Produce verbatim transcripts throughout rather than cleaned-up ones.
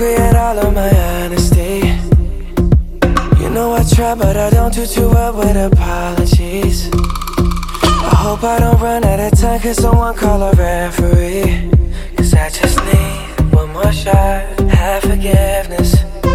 appropriate all of my honesty. You know I try, but I don't do too well with apologies. I hope I don't run out of time, cause someone call a referee. Cause I just need one more shot, have forgiveness.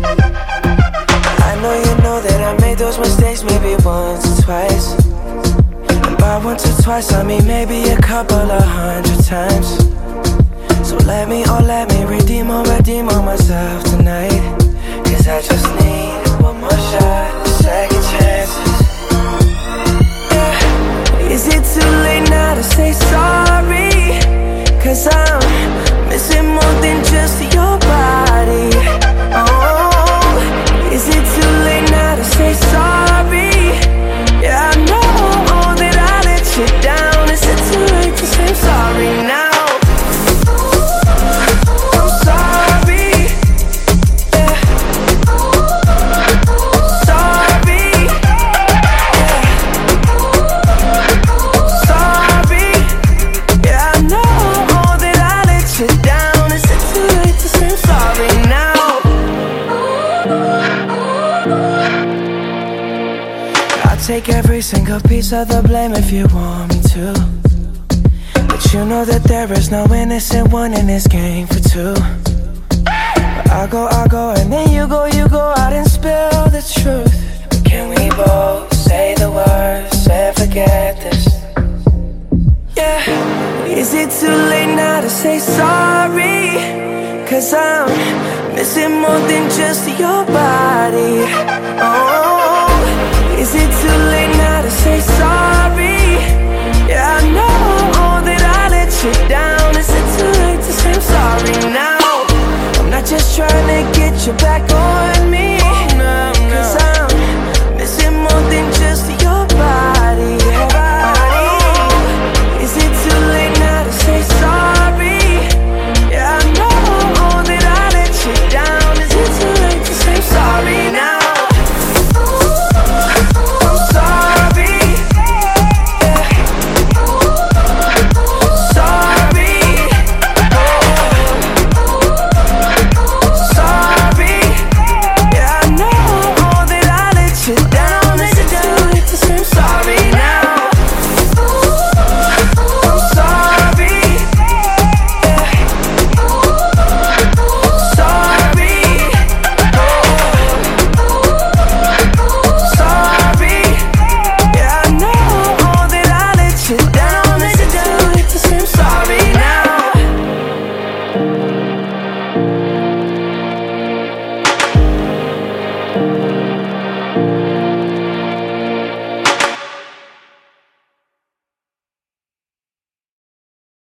I know you know that I made those mistakes maybe once or twice. And by once or twice I mean maybe a couple of hundred times. So let me, oh let me redeem or redeem on myself tonight. Cause I just need one more shot, second chances. Yeah. Is it too late now to say sorry? Cause I'm missing more than just your body. Oh, is it too late now to say sorry? Yeah, I know that I let you down. Is it too late to say sorry now? Take every single piece of the blame if you want me to. But you know that there is no innocent one in this game for two. But I go, I go, and then you go, you go out and spill the truth. But can we both say the words and forget this? Yeah. Is it too late now to say sorry? Cause I'm missing more than just your body. Oh, is it too late now to say sorry? Yeah, I know that I let you down. Is it too late to say I'm sorry now? I'm not just trying to get you back on me. Cause I'm missing more than just your body. Oh, is it too late now to say sorry? Yeah, I know that I let you down. Is it too late to say I'm sorry now? Thank you.